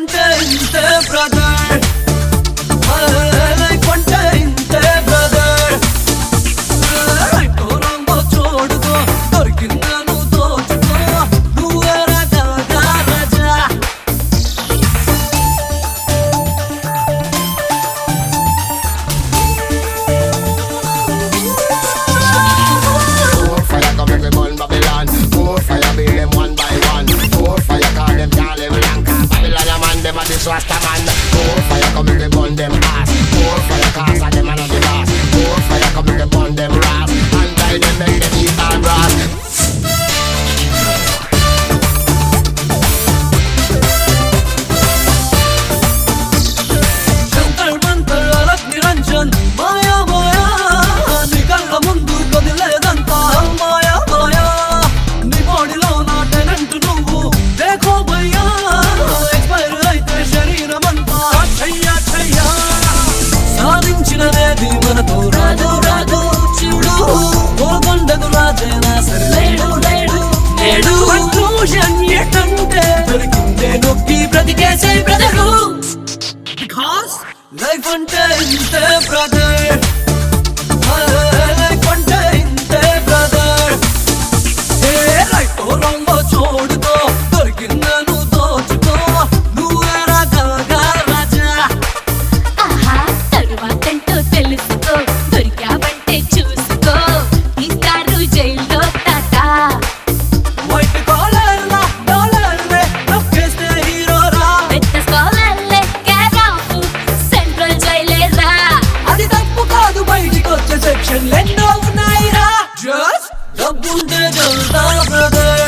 అంటే ఇంతే brother, life అంటే ఇంతే బ్రదర్. రైటో రాంగో చూడుకో, దొరికిందా నువ్వు దోచుకో, నువ్వే రాజా రాజా. More fire come make me burn Babylon. More fire build them one by one. More fire call them can't live long. Babylon a man them a this Rasta man. More fire come make me burn them ass. More fire cause a them a not the boss. More fire come make me burn them ras. And die them make them eat all grass. Jantar Mantar అలక్ Niranjan మాయా మాయా, నీ కళ్ళ ముందు కదిలేదంతా మాయా మాయా. నీ బాడీలో నా tenant నువ్వు దేఖో భయ్యా, expire అయితే శరీరమంతా చెయ్యా చెయ్యా. సాధించినదేది మనతో రాదు రాదు చూడు, గోల్కొండకు రాజేనా సరే లేడు లేడు లేడు. కన్క్లూజన్ ఏంటంటే దొరికిందే నొక్కి బ్రతికేసే brother. Because life ante inte brother, life ante inte brother. Hey, right or wrong go choduko, dorkinda nu dochuko, nuve raja raja. ఆహా తరువాతంటూ తెలుసుకో, దొరికావంటే చూసుకో, ఇస్తారు జైల్లో తాత. White collar la dollar me, nokkeste hero ra. పెద్ద స్కాలర్లే కేరాఫ్, సెంట్రల్ జైలేరా. అది తప్పు కాదు, బయటికొచ్చే సెక్షన్లు ఎన్నో ఉన్నాయిరా. Just డబ్బుంటే జల్దా బ్రదర్.